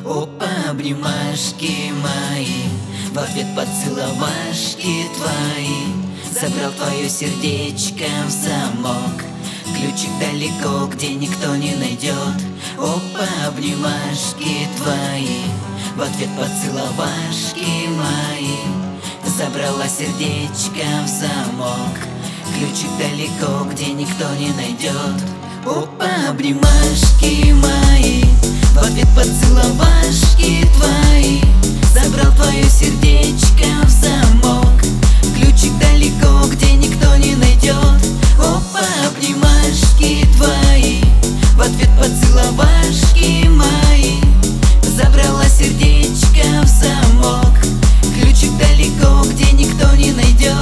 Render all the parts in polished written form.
Опа, обнимашки мои, в ответ поцеловашки твои. Забрал твое сердечко в замок, ключик далеко, где никто не найдет. Опа, обнимашки твои, в ответ поцеловашки мои. Забрала сердечко в замок, ключик далеко, где никто не найдет. Опа, обнимашки мои, в ответ поцеловашки твои. Забрал твое сердечко в замок, ключик далеко, где никто не найдет. Опа, обнимашки твои, в ответ поцеловашки мои. Забрала сердечко в замок, ключик далеко, где никто не найдет.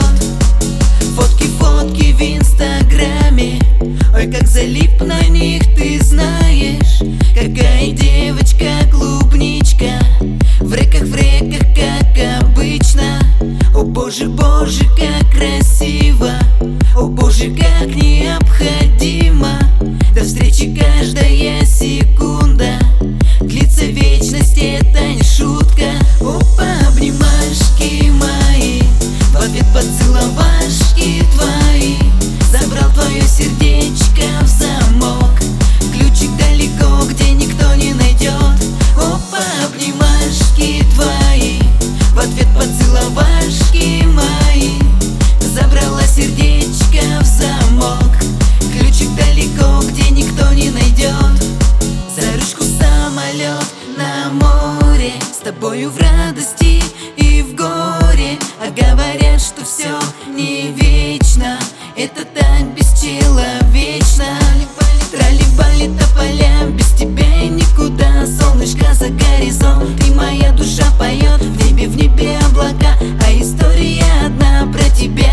Фотки в инстаграме, ой, как залип на них, ты знаешь. Какая девочка клубничка, в реках, как обычно. О боже, боже, как красиво, о боже, как необходимо. До встречи каждая секунда длится вечность, это не шутка. Опа, обнимашки мои, в ответ поцеловашки твои. Забрал твое сердечко в замок, ключик далеко, где никто не найдет. Опа, обнимашки твои, в ответ поцеловашки мои. Забрала сердечко в замок, ключик далеко, где никто не найдет. За ручку самолет на море, с тобою в радости и в горе. А говорят, что все не вечно, это так бесчеловечно. Трали-бали тополя, без тебя и никуда. Солнышко за горизонт, и моя душа поет. В небе облака, а история одна про тебя.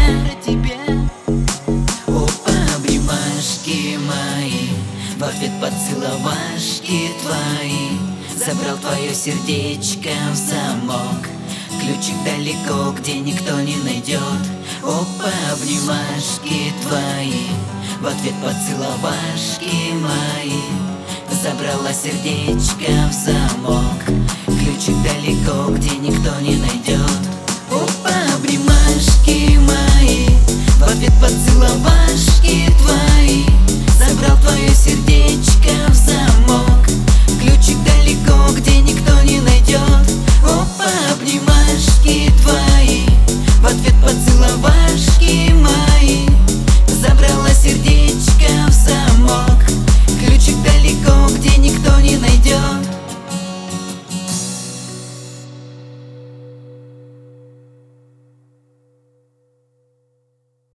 Опа, обнимашки мои, в ответ поцеловашки твои. Забрал твое сердечко в замок, ключик далеко, где никто не найдет. Опа, обнимашки твои, в ответ поцеловашки мои. Забрала сердечко